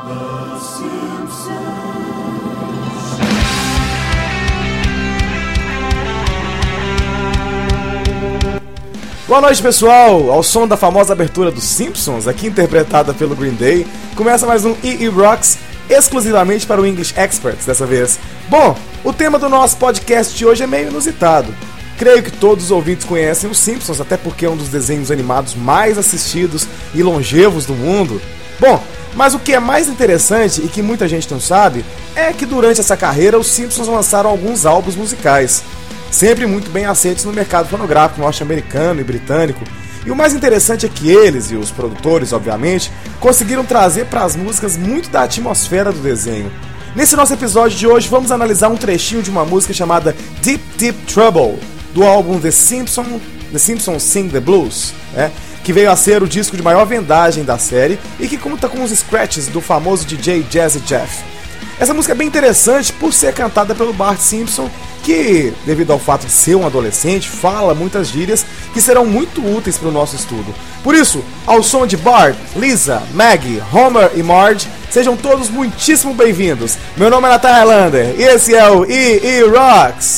Boa noite, pessoal! Ao som da famosa abertura dos Simpsons, aqui interpretada pelo Green Day, começa mais um EE Rocks, exclusivamente para o English Experts dessa vez. Bom, o tema do nosso podcast de hoje é meio inusitado. Creio que todos os ouvintes conhecem os Simpsons, até porque é um dos desenhos animados mais assistidos e longevos do mundo. Bom, mas o que é mais interessante e que muita gente não sabe é que durante essa carreira os Simpsons lançaram alguns álbuns musicais, sempre muito bem aceitos no mercado fonográfico norte-americano e britânico. E o mais interessante é que eles, e os produtores obviamente, conseguiram trazer para as músicas muito da atmosfera do desenho. Nesse nosso episódio de hoje vamos analisar um trechinho de uma música chamada Deep Deep Trouble, do álbum The Simpsons Sing the Blues, que veio a ser o disco de maior vendagem da série e que conta com os scratches do famoso DJ Jazzy Jeff. Essa música é bem interessante por ser cantada pelo Bart Simpson, que, devido ao fato de ser um adolescente, fala muitas gírias que serão muito úteis para o nosso estudo. Por isso, ao som de Bart, Lisa, Maggie, Homer e Marge, sejam todos muitíssimo bem-vindos. Meu nome é Nathan Highlander e esse é o EE Rocks!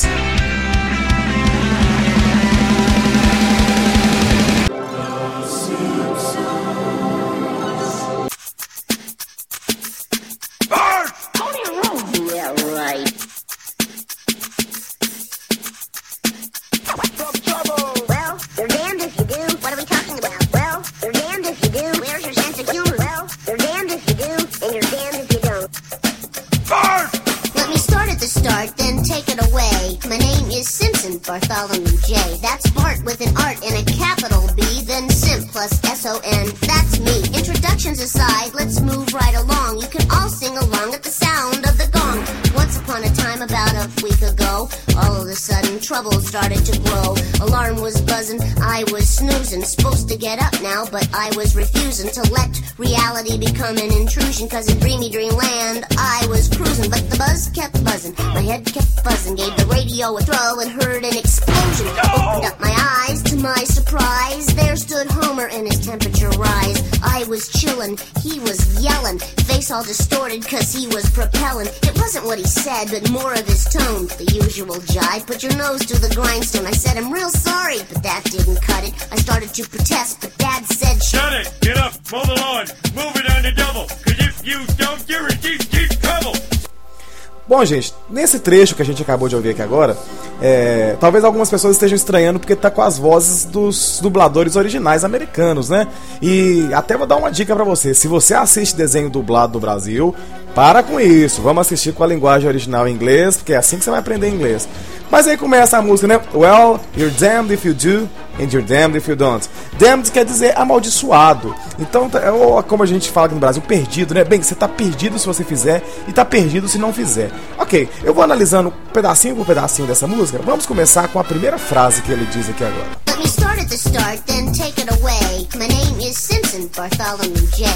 Bartholomew J. That's Bart with an art and a capital B, then Simp plus S-O-N. That's me. Introductions aside, let's move right along. You can all sing along at the sound of the gong. Once upon a time, about a week ago, all of a sudden trouble started to grow. Alarm was buzzing, I was snoozing. Supposed to get up now, but I was refusing to let reality become an intrusion. Cause in dreamy dreamland, I was cruising. But the buzz kept buzzing, my head kept buzzing. Gave the radio a throw and heard an explosion. Opened up my eyes, to my surprise, there stood Homer in his temperature rise. I was chillin', he was yellin', face all distorted cause he was propellin'. It wasn't what he said, but more of his tone. The usual jive, put your nose to the grindstone. I said, I'm real sorry, but that didn't cut it. I started to protest, but Dad said, shut it, get up, mow the lawn, move it on the double, cause if you don't, you're in deep, deep trouble. Bom, gente, nesse trecho que a gente acabou de ouvir aqui agora, talvez algumas pessoas estejam estranhando porque tá com as vozes dos dubladores originais americanos, né? E até vou dar uma dica pra você: se você assiste desenho dublado do Brasil, para com isso, vamos assistir com a linguagem original em inglês, porque é assim que você vai aprender inglês. Mas aí começa a música, né? Well, you're damned if you do, and you're damned if you don't. Damned quer dizer amaldiçoado. Então, ou como a gente fala aqui no Brasil, perdido, né? Bem, você tá perdido se você fizer e tá perdido se não fizer. Ok, eu vou analisando pedacinho por pedacinho dessa música. Vamos começar com a primeira frase que ele diz aqui agora. Let me start at the start, then take it away. My name is Simpson, Bartholomew J.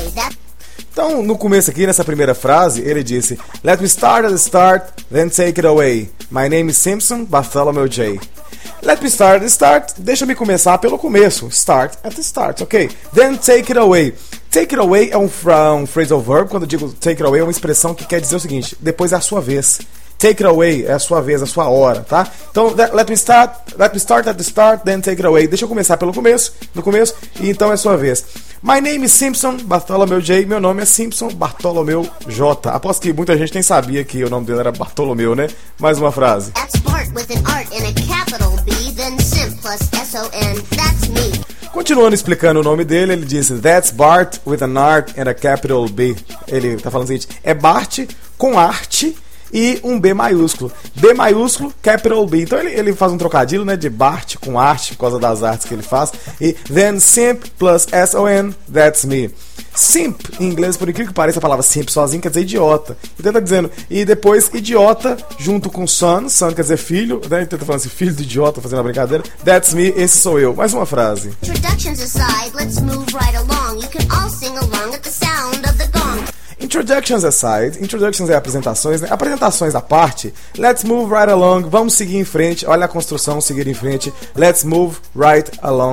Então, no começo aqui, nessa primeira frase, ele disse: Let me start at the start, then take it away. My name is Simpson, Bartholomew J. Let me start at the start, deixa me começar pelo começo. Start at the start, ok? Then take it away. Take it away é um phrasal verb. Quando eu digo take it away, é uma expressão que quer dizer o seguinte: depois é a sua vez. Take it away é a sua vez, a sua hora, tá? Então, let me start at the start, then take it away. Deixa eu começar pelo começo, no começo, e então é a sua vez. My name is Simpson, Bartholomew J. Meu nome é Simpson, Bartholomew J. Aposto que muita gente nem sabia que o nome dele era Bartholomew, né? Mais uma frase. That's Bart with an art and a capital B, then Simp plus S-O-N. That's me. Continuando explicando o nome dele, ele disse: That's Bart with an art and a capital B. Ele tá falando o seguinte: é Bart com arte e um B maiúsculo. B maiúsculo, capital B. Então ele faz um trocadilho, né, de Bart com arte, por causa das artes que ele faz. E then simp plus S-O-N, that's me. Simp, em inglês, por incrível que pareça, a palavra simp sozinho quer dizer idiota. Então tá dizendo, e depois idiota junto com son quer dizer filho, né? Então tá falando assim, filho do idiota, fazendo uma brincadeira. That's me, esse sou eu. Mais uma frase. Introductions aside, let's move right along. You can all sing along at the sound of the gong. Introductions aside, introductions é apresentações, né? Apresentações à parte, let's move right along, vamos seguir em frente, olha a construção, seguir em frente, let's move right along.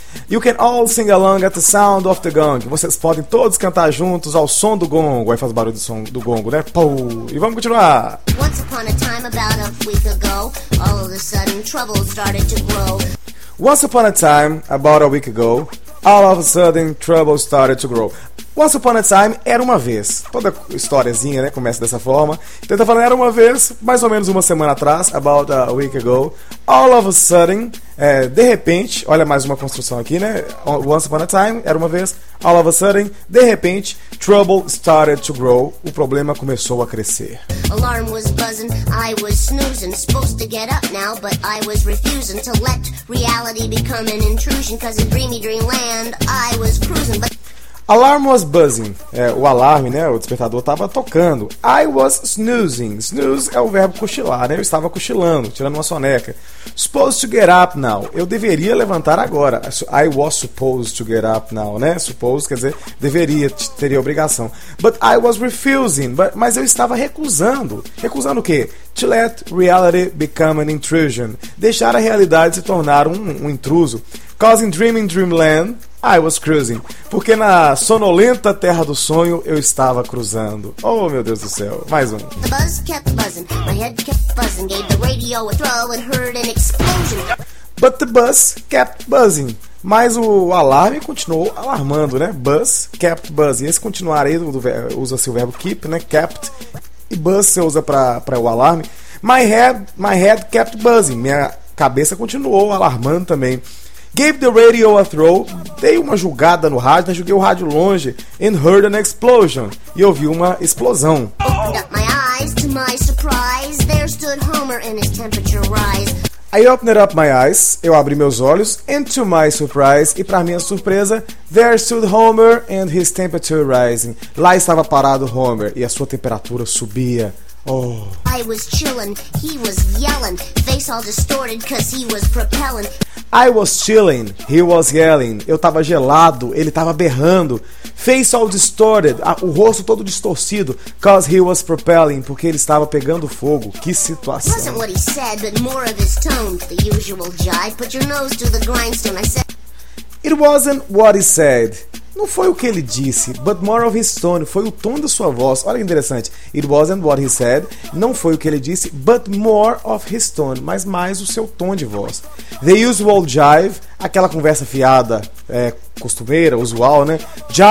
You can all sing along at the sound of the gong. Vocês podem todos cantar juntos ao som do gongo. Aí faz barulho do som do gongo, né? Pou. E vamos continuar. Once upon a time, about a week ago, all of a sudden trouble started to grow. Once upon a time, about a week ago, all of a sudden trouble started to grow. Once upon a time, era uma vez. Toda historiazinha, né, começa dessa forma. Então tá falando, era uma vez, mais ou menos uma semana atrás, about a week ago. All of a sudden, de repente, olha mais uma construção aqui, né? Once upon a time, era uma vez. All of a sudden, de repente, trouble started to grow. O problema começou a crescer. Alarm was buzzing, I was snoozing. Supposed to get up now, but I was refusing to let reality become an intrusion. Cause in dreamy dreamland, I was cruising, but... Alarm was buzzing. O alarme, né? O despertador estava tocando. I was snoozing. Snooze é o verbo cochilar, né? Eu estava cochilando, tirando uma soneca. Supposed to get up now. Eu deveria levantar agora. I was supposed to get up now, né? Supposed quer dizer deveria, teria obrigação. But I was refusing. Mas eu estava recusando. Recusando o quê? To let reality become an intrusion. Deixar a realidade se tornar um intruso. Cause in dreamland, I was cruising. Porque na sonolenta terra do sonho eu estava cruzando. Oh, meu Deus do céu. Mais um. The buzz kept buzzing, my head kept buzzing, gave the radio a throw and heard an explosion. But the buzz kept buzzing. Mas o alarme continuou alarmando, né? Buzz kept buzzing. Esse continuar aí usa-se o verbo keep, né? Kept. E buzz você usa para o alarme. My head kept buzzing. Minha cabeça continuou alarmando também. Gave the radio a throw, dei uma jogada no rádio, né? Joguei o rádio longe, and heard an explosion, e ouvi uma explosão. Opened up my eyes, to my surprise, there stood Homer and his temperature rise. I opened up my eyes, eu abri meus olhos, and to my surprise, e para minha surpresa, there stood Homer and his temperature rising. Lá estava parado Homer, e a sua temperatura subia. Oh. I was chillin', he was yellin', face all distorted cause he was propellin'. I was chilling, he was yelling. Eu tava gelado, ele tava berrando. Face all distorted, o rosto todo distorcido, cause he was propelling, porque ele estava pegando fogo. Que situação. Wasn't what he said, but more of his tone. The usual jive, put your nose to the grindstone. I said. It wasn't what he said. Não foi o que ele disse, but more of his tone. Foi o tom da sua voz. Olha que interessante. It wasn't what he said. Não foi o que ele disse, but more of his tone. Mas mais o seu tom de voz. The usual jive, aquela conversa fiada, costumeira, usual, né?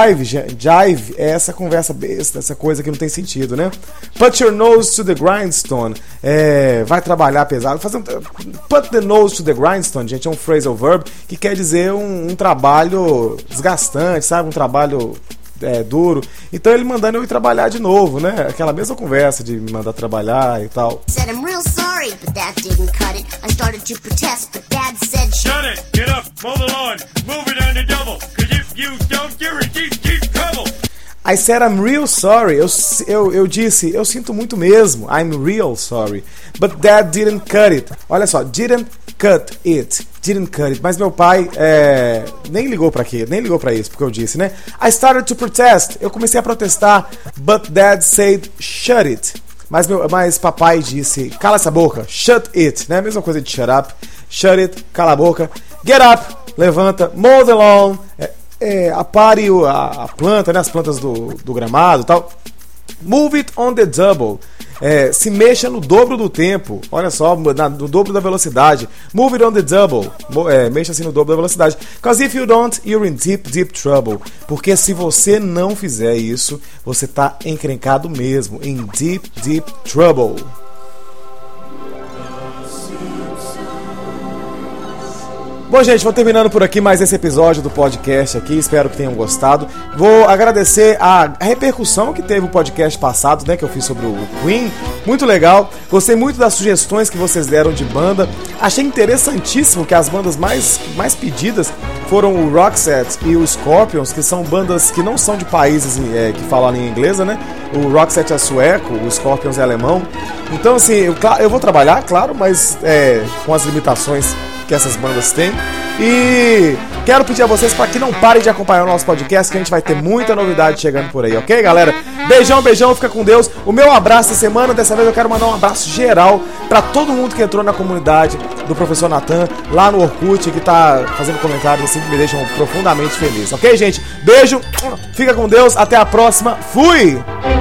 Jive é essa conversa besta, essa coisa que não tem sentido, né? Put your nose to the grindstone. Vai trabalhar pesado. Put the nose to the grindstone, gente, é um phrasal verb que quer dizer um trabalho desgastante, sabe? Um trabalho duro. Então ele mandando eu ir trabalhar de novo, né? Aquela mesma conversa de me mandar trabalhar e tal. Said I'm real sorry, but that didn't cut it. I started to protest, but Dad said Shut it! Get up! Mow the lawn! Move it on the double! Cause if you don't, you're in deep trouble! I said I'm real sorry. Eu disse, eu sinto muito mesmo. I'm real sorry. But Dad didn't cut it. Olha só, didn't cut it. Didn't cut it. Mas meu pai nem ligou pra quê? Nem ligou pra isso, porque eu disse, né? I started to protest. Eu comecei a protestar. But Dad said shut it. Mas papai disse, cala essa boca. Shut it. Né? A mesma coisa de shut up. Shut it, cala a boca. Get up, levanta. Mow the lawn. Apare a planta, né? As plantas do gramado e tal. Move it on the double. Se mexa no dobro do tempo. Olha só, no dobro da velocidade. Move it on the double. Mexa-se no dobro da velocidade. Because if you don't, you're in deep trouble. Porque se você não fizer isso, você tá encrencado mesmo. In deep trouble. Bom, gente, vou terminando por aqui mais esse episódio do podcast aqui, espero que tenham gostado. Vou agradecer a repercussão que teve o podcast passado, né, que eu fiz sobre o Queen, muito legal. Gostei muito das sugestões que vocês deram de banda. Achei interessantíssimo que as bandas mais pedidas foram o Roxette e o Scorpions, que são bandas que não são de países que falam a língua inglesa, né? O Roxette é sueco, o Scorpions é alemão. Então, assim, eu vou trabalhar, claro, mas com as limitações que essas bandas têm. E quero pedir a vocês para que não parem de acompanhar o nosso podcast, que a gente vai ter muita novidade chegando por aí, ok, galera? Beijão, beijão, fica com Deus. O meu abraço da semana, dessa vez eu quero mandar um abraço geral para todo mundo que entrou na comunidade do Professor Natan, lá no Orkut, que tá fazendo comentários assim que me deixam profundamente feliz, ok, gente? Beijo, fica com Deus, até a próxima, fui!